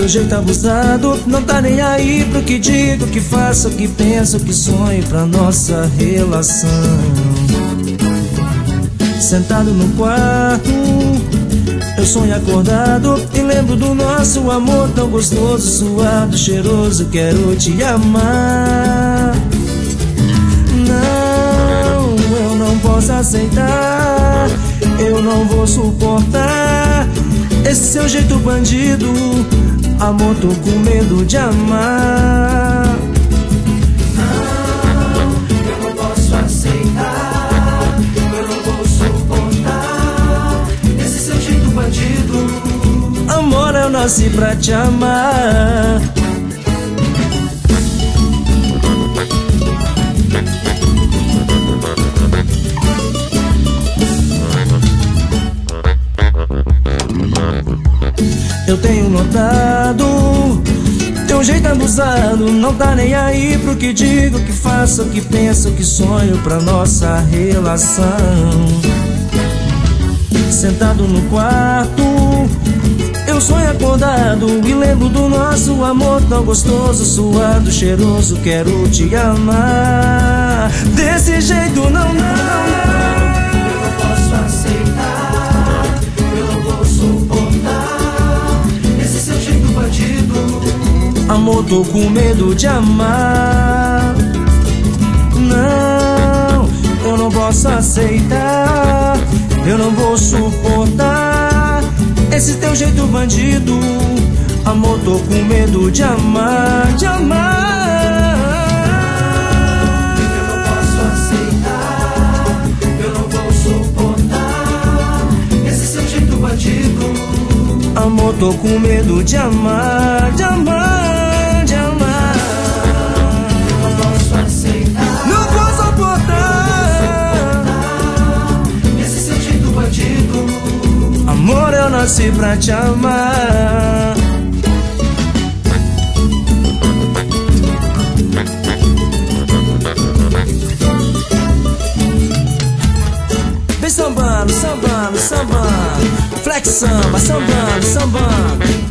seu jeito abusado, não tá nem aí pro que digo, que faço, que penso, que sonho pra nossa relação. Sentado no quarto, eu sonho acordado e lembro do nosso amor tão gostoso, suado, cheiroso, quero te amar. Não, eu não posso aceitar, eu não vou suportar esse seu jeito bandido. Amor, tô com medo de amar. Não, eu não posso aceitar, eu não vou suportar esse seu jeito bandido. Amor, eu nasci pra te amar. Eu tenho notado teu jeito abusado, não tá nem aí pro que digo, que faço, que penso, que sonho pra nossa relação. Sentado no quarto, eu sonho acordado e lembro do nosso amor tão gostoso, suado, cheiroso, quero te amar. Desse jeito não, não, não. Eu não posso aceitar, eu não vou suportar esse seu jeito bandido. Amor, tô com medo de amar. Não, eu não posso aceitar, eu não vou suportar esse teu jeito bandido. Amor, tô com medo de amar, de amar. Eu não posso aceitar, eu não vou suportar esse seu jeito bandido. Amor, tô com medo de amar, de amar, de amar. Eu não posso aceitar, Não vou suportar esse seu jeito bandido. Amor, eu nasci pra te amar. Vem sambando, sambando, sambando, flex samba, sambando, sambando.